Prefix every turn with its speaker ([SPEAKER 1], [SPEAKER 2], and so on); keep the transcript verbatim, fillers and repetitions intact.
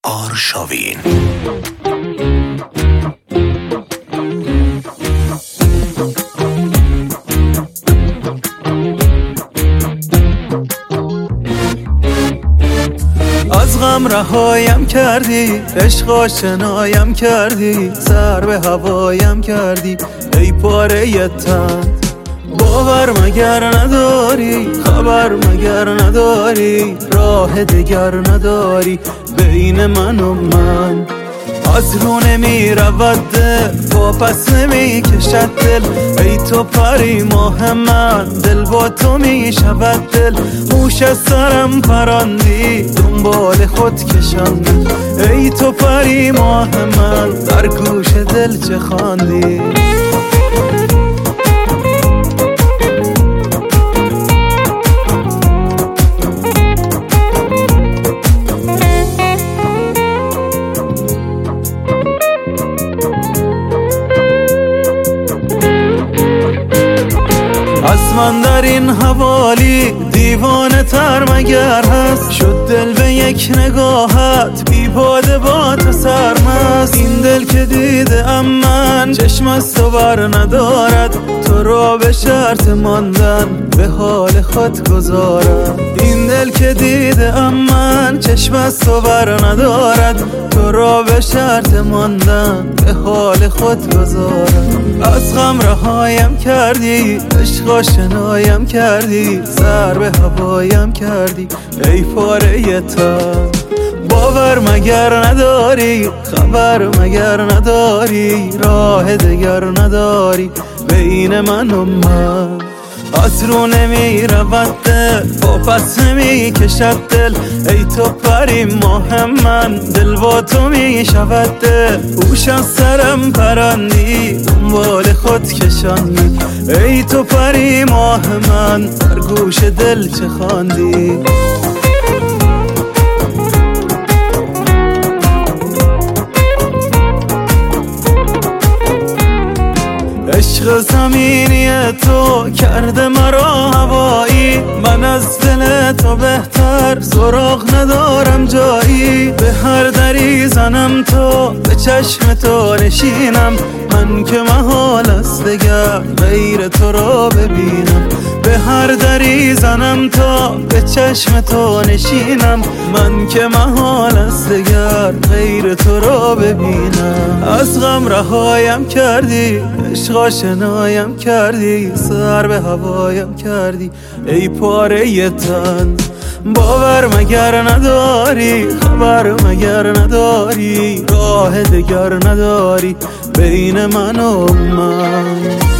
[SPEAKER 1] آرشاوین.
[SPEAKER 2] از غم رهایم کردی، عشق آشنایم کردی، سر به هوایم کردی ای پاره تن. باور مگر نداری، خبر مگر نداری، راه دگر نداری بین من و من. از رو نمی رود دل، با پس نمی کشد دل، ای تو پری ماه من، دل با تو می شود دل. موش از سرم پراندی، دنبال خود کشاندی، ای تو پری ماه من، در گوش دل چه خواندی؟ از من در این حوالی دیوانه تر مگر هست، شد دل به یک نگاهت بی باده با تو سرمست. این دل که دیده ام من، چشم از تو بر ندارد، تو را به شرط ماندن به حال خود گذارد. این دل که دیده ام من، چشم از تو بر ندارد، تو را به شرط ماندن به حال خود گذارد. از غم رهایم کردی، عشق آشنایم کردی، سر به هوایم کردی ای پاره تن. باور مگر نداری، خبر مگر نداری، راه دگر نداری بین من و من. از رو نمی رود دل، با پس نمی کشد دل، ای تو پری ماه من، دل با تو می شود دل. هوش از سرم پراندی، دنبال خود کشاندی، ای تو پری ماه من، در گوش دل چه خواندی؟ عشق زمینی تو کرده مرا هوایی، من از دل تو بهتر سراغ ندارم جایی. به هر دری زنم تو، به چشم تو نشینم، من که محال است دگر غیر تو را ببینم. به هر دری زنم تو، به چشم تو نشینم، من که محال است دگر غیر تو را ببینم. از غم رهایم کردی، عشق آشنایم کردی، سر به هوایم کردی ای پاره تن. باور مگر نداری، خبر مگر نداری، راه دگر نداری بین من و من.